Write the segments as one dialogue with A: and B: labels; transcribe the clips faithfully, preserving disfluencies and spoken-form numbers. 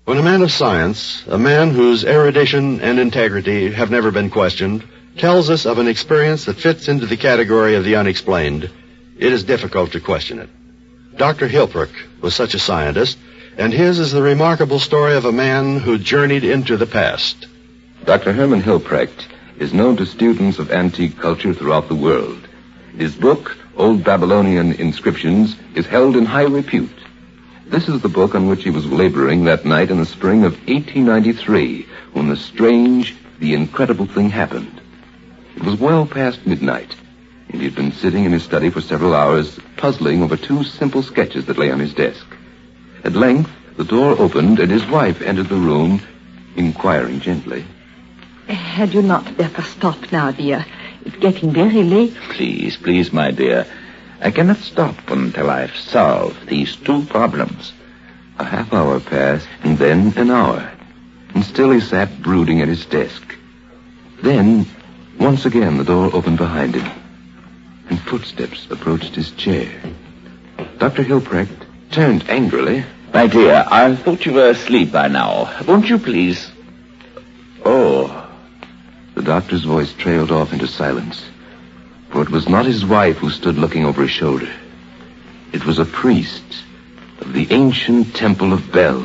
A: When a man of science, a man whose erudition and integrity have never been questioned, tells us of an experience that fits into the category of the unexplained, it is difficult to question it. Doctor Hilprecht was such a scientist, and his is the remarkable story of a man who journeyed into the past.
B: Doctor Hermann Hilprecht is known to students of antique culture throughout the world. His book, Old Babylonian Inscriptions, is held in high repute. This is the book on which he was laboring that night in the spring of eighteen ninety-three, when the strange, the incredible thing happened. It was well past midnight, and he had been sitting in his study for several hours, puzzling over two simple sketches that lay on his desk. At length, the door opened, and his wife entered the room, inquiring gently.
C: Had you not better stop now, dear? It's getting very late.
D: Please, please, my dear. I cannot stop until I've solved these two problems.
B: A half hour passed, and then an hour, and still he sat brooding at his desk. Then, once again, the door opened behind him, and footsteps approached his chair. Doctor Hilprecht turned angrily.
D: My dear, I thought you were asleep by now. Won't you please? Oh.
B: The doctor's voice trailed off into silence, for it was not his wife who stood looking over his shoulder. It was a priest of the ancient Temple of Bel.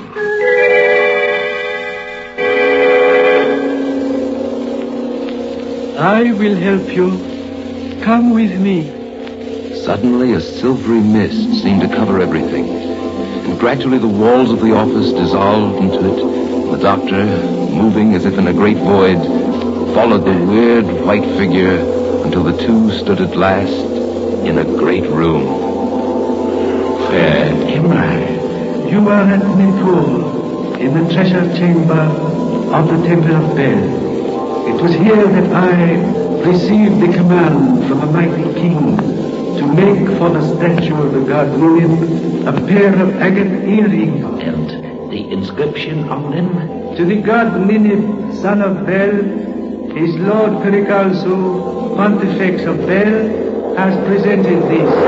E: I will help you. Come with me.
B: Suddenly, a silvery mist seemed to cover everything, and gradually the walls of the office dissolved into it. The doctor, moving as if in a great void, followed the weird white figure until the two stood at last in a great room.
D: Fair Nimrod,
E: You are at Nippur, in the treasure chamber of the Temple of Bel. It was here that I received the command from a mighty king to make for the statue of the god Munim a pair of agate earrings.
D: And the inscription on them?
E: To the god Ninib, son of Bel, his Lord Pericalso, Pontifex of Bel, has presented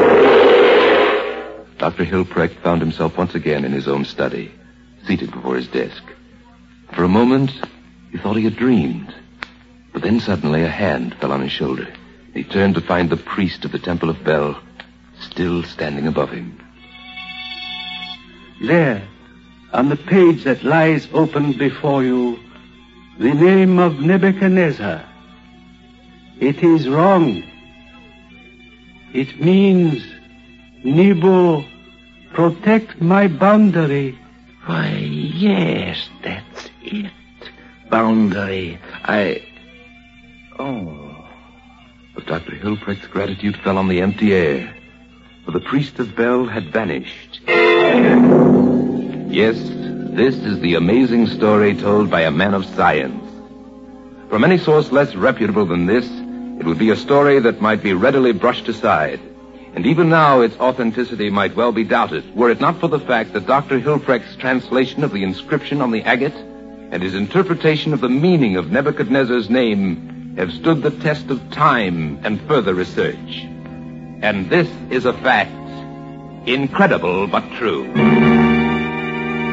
E: this.
B: Doctor Hilprecht found himself once again in his own study, seated before his desk. For a moment, he thought he had dreamed. But then suddenly a hand fell on his shoulder. He turned to find the priest of the Temple of Bel still standing above him.
E: There, on the page that lies open before you, the name of Nebuchadnezzar. It is wrong. It means, Nebo, protect my boundary.
D: Why, yes, that's it. Boundary. I... Oh.
B: But Doctor Hilprecht's gratitude fell on the empty air, for the priest of Bel had vanished. Yes, this is the amazing story told by a man of science. From any source less reputable than this, it would be a story that might be readily brushed aside. And even now, its authenticity might well be doubted, were it not for the fact that Doctor Hilprecht's translation of the inscription on the agate and his interpretation of the meaning of Nebuchadnezzar's name have stood the test of time and further research. And this is a fact, incredible but true.